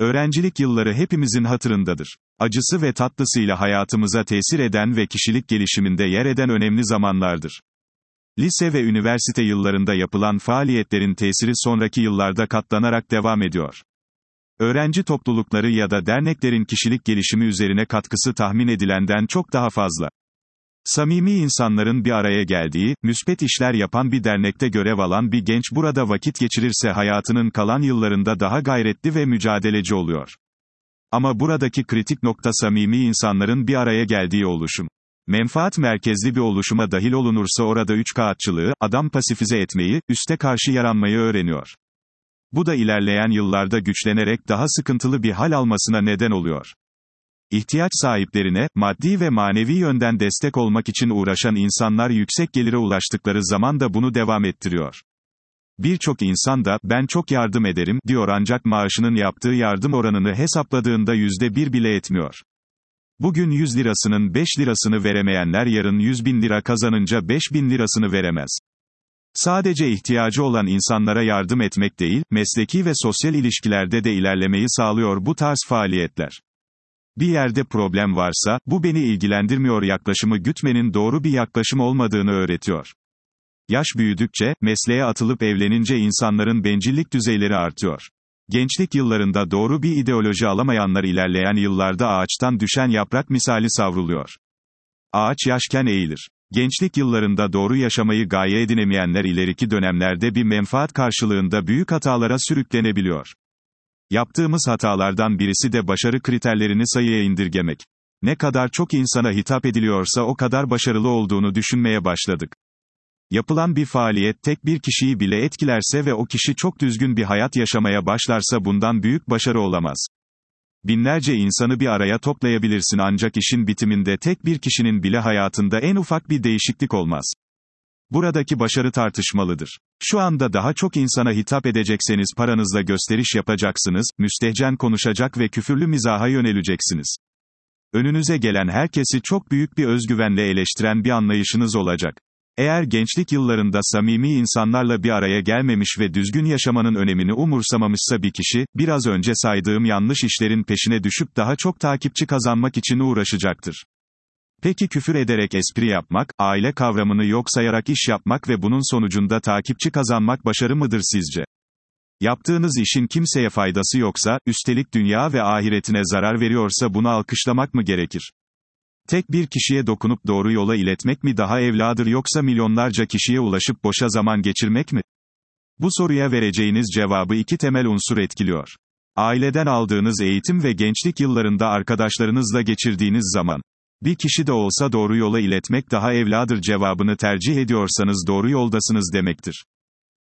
Öğrencilik yılları hepimizin hatırındadır. Acısı ve tatlısıyla hayatımıza tesir eden ve kişilik gelişiminde yer eden önemli zamanlardır. Lise ve üniversite yıllarında yapılan faaliyetlerin tesiri sonraki yıllarda katlanarak devam ediyor. Öğrenci toplulukları ya da derneklerin kişilik gelişimi üzerine katkısı tahmin edilenden çok daha fazla. Samimi insanların bir araya geldiği, müspet işler yapan bir dernekte görev alan bir genç burada vakit geçirirse hayatının kalan yıllarında daha gayretli ve mücadeleci oluyor. Ama buradaki kritik nokta samimi insanların bir araya geldiği oluşum. Menfaat merkezli bir oluşuma dahil olunursa orada üçkağıtçılığı, adam pasifize etmeyi, üste karşı yaranmayı öğreniyor. Bu da ilerleyen yıllarda güçlenerek daha sıkıntılı bir hal almasına neden oluyor. İhtiyaç sahiplerine, maddi ve manevi yönden destek olmak için uğraşan insanlar yüksek gelire ulaştıkları zaman da bunu devam ettiriyor. Birçok insan da, ben çok yardım ederim, diyor ancak maaşının yaptığı yardım oranını hesapladığında %1 bile etmiyor. Bugün 100 lirasının 5 lirasını veremeyenler yarın 100.000 lira kazanınca 5.000 lirasını veremez. Sadece ihtiyacı olan insanlara yardım etmek değil, mesleki ve sosyal ilişkilerde de ilerlemeyi sağlıyor bu tarz faaliyetler. Bir yerde problem varsa, bu beni ilgilendirmiyor yaklaşımı gütmenin doğru bir yaklaşım olmadığını öğretiyor. Yaş büyüdükçe, mesleğe atılıp evlenince insanların bencillik düzeyleri artıyor. Gençlik yıllarında doğru bir ideoloji alamayanlar ilerleyen yıllarda ağaçtan düşen yaprak misali savruluyor. Ağaç yaşken eğilir. Gençlik yıllarında doğru yaşamayı gaye edinemeyenler ileriki dönemlerde bir menfaat karşılığında büyük hatalara sürüklenebiliyor. Yaptığımız hatalardan birisi de başarı kriterlerini sayıya indirgemek. Ne kadar çok insana hitap ediliyorsa o kadar başarılı olduğunu düşünmeye başladık. Yapılan bir faaliyet tek bir kişiyi bile etkilerse ve o kişi çok düzgün bir hayat yaşamaya başlarsa bundan büyük başarı olamaz. Binlerce insanı bir araya toplayabilirsin ancak işin bitiminde tek bir kişinin bile hayatında en ufak bir değişiklik olmaz. Buradaki başarı tartışmalıdır. Şu anda daha çok insana hitap edecekseniz paranızla gösteriş yapacaksınız, müstehcen konuşacak ve küfürlü mizaha yöneleceksiniz. Önünüze gelen herkesi çok büyük bir özgüvenle eleştiren bir anlayışınız olacak. Eğer gençlik yıllarında samimi insanlarla bir araya gelmemiş ve düzgün yaşamanın önemini umursamamışsa bir kişi, biraz önce saydığım yanlış işlerin peşine düşüp daha çok takipçi kazanmak için uğraşacaktır. Peki küfür ederek espri yapmak, aile kavramını yok sayarak iş yapmak ve bunun sonucunda takipçi kazanmak başarı mıdır sizce? Yaptığınız işin kimseye faydası yoksa, üstelik dünya ve ahiretine zarar veriyorsa bunu alkışlamak mı gerekir? Tek bir kişiye dokunup doğru yola iletmek mi daha evladır yoksa milyonlarca kişiye ulaşıp boşa zaman geçirmek mi? Bu soruya vereceğiniz cevabı iki temel unsur etkiliyor. Aileden aldığınız eğitim ve gençlik yıllarında arkadaşlarınızla geçirdiğiniz zaman. Bir kişi de olsa doğru yola iletmek daha evladır cevabını tercih ediyorsanız doğru yoldasınız demektir.